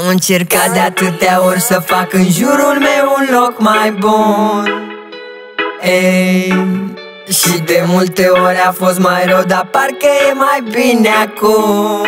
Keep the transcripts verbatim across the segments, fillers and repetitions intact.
Am încercat de atâtea ori să fac în jurul meu un loc mai bun. Ei, și de multe ori a fost mai rău, dar parcă e mai bine acum.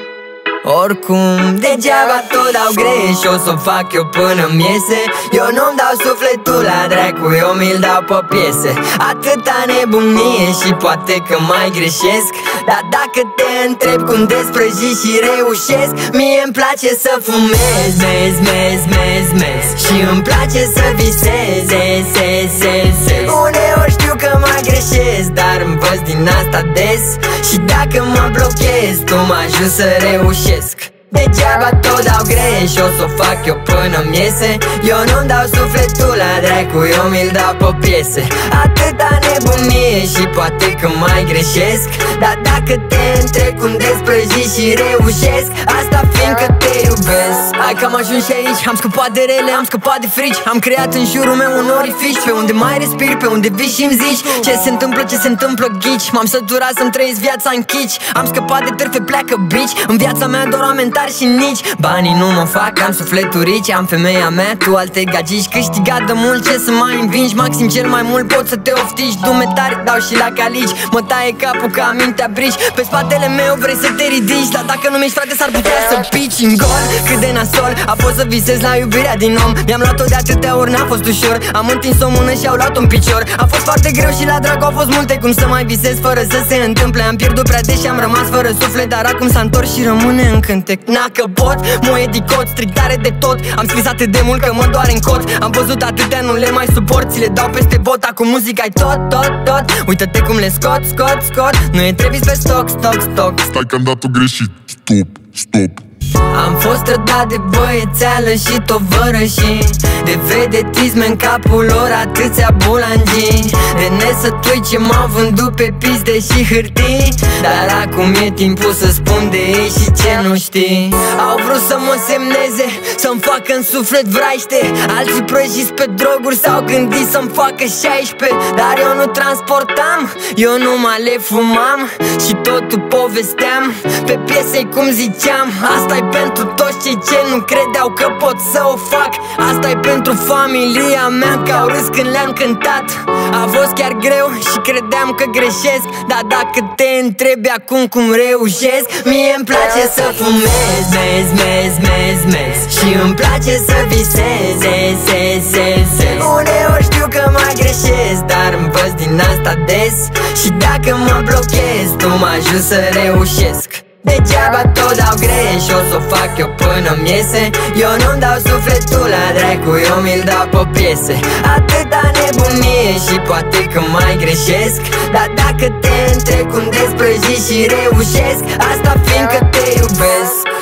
Oricum, degeaba tot dau greș, o să fac eu până-mi iese. Eu nu-mi dau sufletul la dracu, eu mi-l dau pe piese. Atâta nebunie și poate că mai greșesc, dar dacă te întreb cum desprăji și reușesc, mie-mi place să fumez, mez, mez, mez, mez. Și îmi place să visez, se, se, se. Uneori știu că mai greșesc, dar învăț din asta des. Și dacă mă blochez, tu mă ajut să reușesc. Degeaba tot dau greș, o să fac eu până-mi iese. Eu nu-mi dau sufletul la dracu, eu mi-l dau pe piese. Atâta nebunie și poate că mai greșesc, dar dacă te întreb cum desprăji și reușesc, asta fiindcă te iubesc. Hai că am ajuns și aici, am scăpat de rele, am scăpat de frici. Am creat în jurul meu un orifici, pe unde mai respir, pe unde vii și-mi zici ce se întâmplă, ce se întâmplă, ghici. M-am săturat să-mi trăiesc viața în chici. Am scăpat de târfe, pleacă bici. În viața mea doar oameni tari și nici banii nu mă fac, am sufletul rici. Am femeia mea, tu alte gagici. Câștigat de mult, ce să mai învingi. Maxim cel mai mult poți să te oftici. Dume tari, dau și la calici. Mă taie capul ca mintea brici. Pe spatele meu vrei să te ridici, dar dacă nu mi-ești frate s-ar putea să pici în gol. Cât de nasol a fost să visez la iubirea din om. Mi-am luat-o de atâtea ori, n-a fost ușor. Am întins o mână și au luat un picior. A fost foarte greu și la drag au fost multe. Cum să mai visez fără să se întâmple. Am pierdut prea des și am rămas fără suflet, dar acum s-a întors și rămâne în cântec. Na că pot, mă edicot, strictare de tot. Am scris atât de mult că mă doare în cot. Am văzut atâtea, nu le mai suport. Ți le dau peste bot, acum muzica-i tot, tot, tot. Uită-te cum le scot, scot, scot. Nu e Travis pe stoc, stoc, stoc. Stai că am dat-o greșit, stop, stop. Am fost trădat de băiețeală și tovărășii, de vedetisme în capul lor atâția bulangii, de nesătui ce m-au vândut pe pizde și hârtii. Dar acum e timpul să spun de ei și ce nu știi. Au vrut să mă semneze, să-mi facă în suflet vraiște. Alții prăjiți pe droguri s-au gândit să-mi facă șaisprezece. Dar eu nu transportam, eu numai le fumam și totul povesteam pe piesei cum ziceam. Asta-i pentru toți cei ce nu credeau că pot să o fac. Asta-i pentru familia mea că au râs când le-am cântat. A fost chiar greu și credeam că greșesc, dar dacă te întrebi acum cum reușesc, mie-mi place să fumez, mez, mez, mez, mez. Și îmi place să visez, se, se, se. Uneori știu că mai greșesc, dar învăț din asta des. Și dacă mă blochez, tu mă ajut să reușesc. Degeaba tot dau greș, o să fac eu până-mi iese. Eu nu-mi dau sufletul la dracu, eu mi-l dau pe piese. Atâta nebunie și poate că mai greșesc, dar dacă te întreb cum desprăji și reușesc, asta fiindcă te iubesc.